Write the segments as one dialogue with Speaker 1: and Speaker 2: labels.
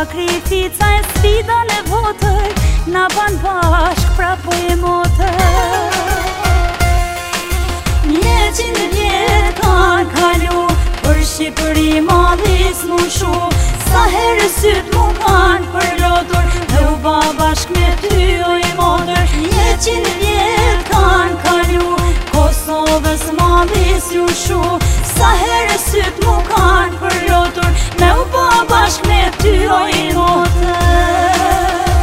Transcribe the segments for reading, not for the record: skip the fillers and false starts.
Speaker 1: Sakrifica e sfida në votër na ban bashk pra po e motër. 100 vjet kanë kalu për Shqipëri madhis mu shu. Sa herë syt mu kanë përlotur dhe u ba bashk me ty o i motër. 100 vjet kanë kalu Kosovës madhis ju shu. Sa herë syt mu kanë përlotur me u ba bashk me ty o i motër.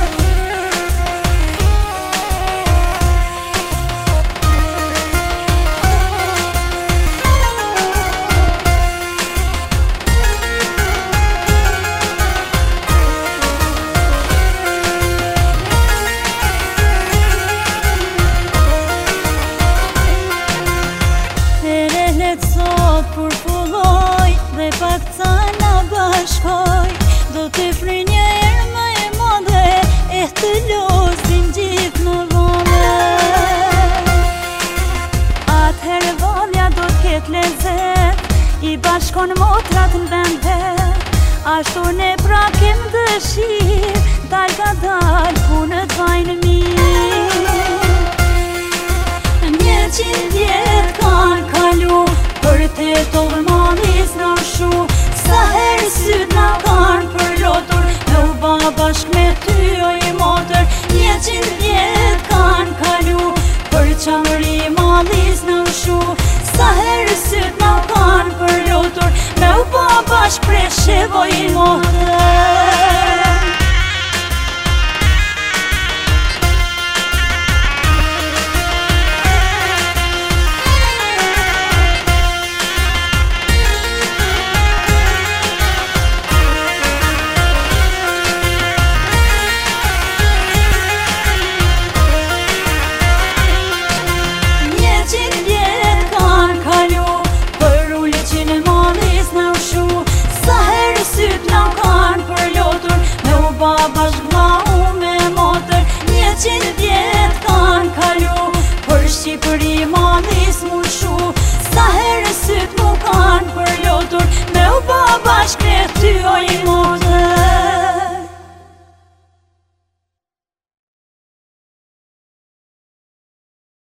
Speaker 1: Sot kur pulloj dhe pak ca na bashkoj, do të fri një erë më e madhe e të losin gjithë në vone. Atëherë valja do t'ket lezet, i bashkon motrat në vende. Ashtu ne pra kem dëshirë, dal ka dal punët vajnë mirë. 100 vjet kanë kalu për te tovë madhis na shu. Sa herë syt na kanë përlotur me u ba bashk me ty o i motër. 100 vjet kanë kalu për qamëri madhis na shu. Sa herë syt na kanë përlotur me u ba bashk Preshev o i motër. Bashk vlau me motër. 100 vjet kanë kalu për Shqipëri madhis mu shu. Sa herë syt mu kanë përlotur me u ba bashk me ty o i motër.